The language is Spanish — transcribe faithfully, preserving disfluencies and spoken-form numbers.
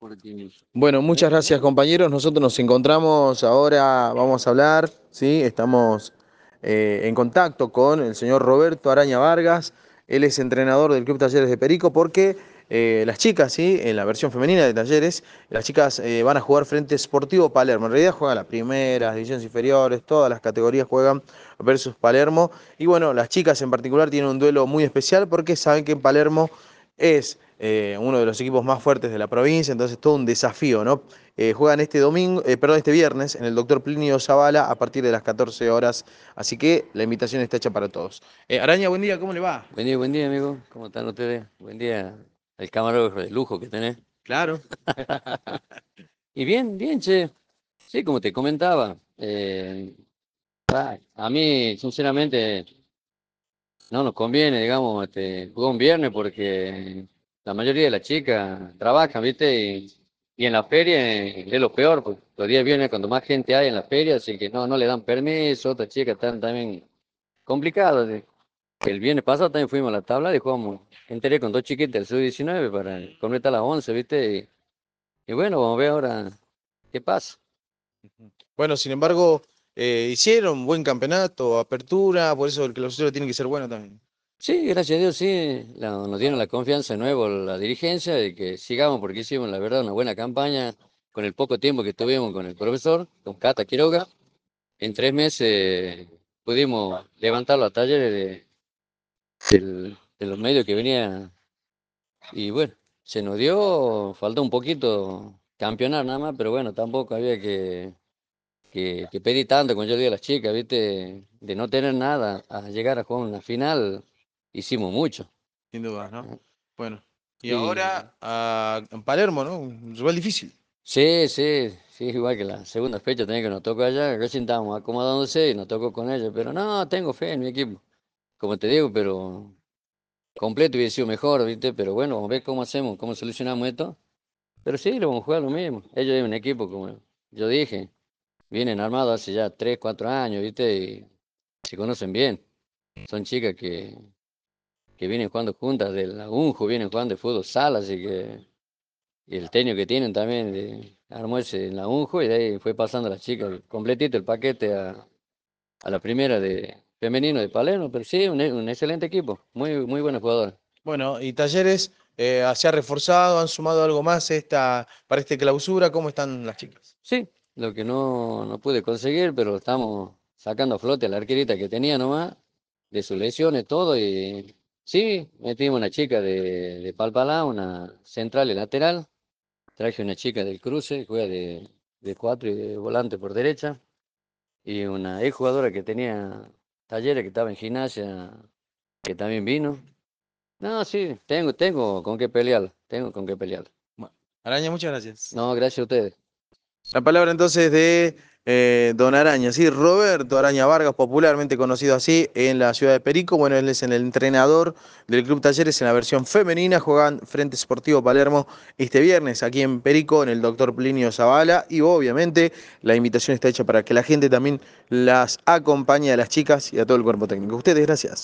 Bueno, muchas gracias compañeros. Nosotros nos encontramos ahora, vamos a hablar, ¿sí? Estamos eh, en contacto con el señor Roberto Araña Vargas. Él es entrenador del Club Talleres de Perico porque eh, las chicas, ¿sí? En la versión femenina de Talleres, las chicas eh, van a jugar frente a Sportivo Palermo. En realidad juegan las primeras, divisiones inferiores, todas las categorías juegan versus Palermo. Y bueno, las chicas en particular tienen un duelo muy especial porque saben que en Palermo es eh, uno de los equipos más fuertes de la provincia, entonces todo un desafío, ¿no? Eh, juegan este domingo, eh, perdón, este viernes en el doctor Plinio Zavala a partir de las catorce horas, así que la invitación está hecha para todos. Eh, Araña, buen día, ¿cómo le va? Buen día, buen día, amigo. ¿Cómo están ustedes? Buen día al camarógrafo de lujo que tenés. Claro. Y bien, bien, che. Sí, como te comentaba, eh, ah, a mí, sinceramente, no nos conviene, digamos, este, jugar un viernes porque la mayoría de las chicas trabajan, ¿viste? Y, y en la feria es lo peor, porque los días viernes cuando más gente hay en la feria, así que no, no le dan permiso, otras chicas están también complicadas. de- El viernes pasado también fuimos a la tabla y jugamos, enteré con dos chiquitas del sub diecinueve para completar las once, ¿viste? Y, y bueno, vamos a ver ahora qué pasa. Bueno, sin embargo, eh, hicieron buen campeonato, apertura, por eso el clausura tiene que ser bueno también. Sí, gracias a Dios, sí, la- nos dieron la confianza de nuevo la dirigencia de que sigamos porque hicimos, la verdad, una buena campaña con el poco tiempo que tuvimos con el profesor, con Cata Quiroga. En tres meses pudimos levantar los talleres de, del- de los medios que venían y bueno, se nos dio, faltó un poquito campeonar nada más, pero bueno, tampoco había que, que, que pedir tanto, como yo digo a las chicas, ¿viste? De no tener nada a llegar a jugar una final, hicimos mucho. Sin dudas, ¿no? Bueno, y Y ahora a, en Palermo, ¿no? Un rival difícil. sí, sí, sí, igual que la segunda fecha también que nos tocó allá, recién estábamos acomodándose y nos tocó con ellos, pero no, tengo fe en mi equipo, como te digo, pero completo hubiera sido mejor, ¿viste? Pero bueno, vamos a ver cómo hacemos, cómo solucionamos esto. Pero sí, lo vamos a jugar lo mismo. Ellos es un equipo, como yo dije, vienen armados hace ya tres cuatro años, ¿viste? Y se conocen bien. Son chicas que, que vienen jugando juntas de la UNJO, vienen jugando de fútbol sala, así que y el técnico que tienen también de, armó ese en la UNJO y de ahí fue pasando a las chicas completito el paquete a, a la primera de femenino de Palermo, pero sí, un, un excelente equipo, muy, muy buenos jugadores. Bueno, y Talleres eh, se ha reforzado, han sumado algo más esta, para esta clausura. ¿Cómo están las chicas? Sí, lo que no, no pude conseguir, pero estamos sacando a flote a la arquerita que tenía nomás, de sus lesiones, todo, y sí, metimos una chica de, de Palpalá, una central y lateral, traje una chica del cruce, que juega de, de cuatro y de volante por derecha, y una ex jugadora que tenía talleres, que estaba en gimnasia, que también vino. No, sí, tengo, tengo con qué pelear, tengo con qué pelear. Bueno, Araña, muchas gracias. No, gracias a ustedes. La palabra entonces de eh, Don Araña, ¿sí? Roberto Araña Vargas, popularmente conocido así en la ciudad de Perico. Bueno, él es el entrenador del Club Talleres en la versión femenina. Juegan frente Sportivo Palermo este viernes aquí en Perico, en el doctor Plinio Zavala. Y obviamente la invitación está hecha para que la gente también las acompañe a las chicas y a todo el cuerpo técnico. Ustedes, gracias.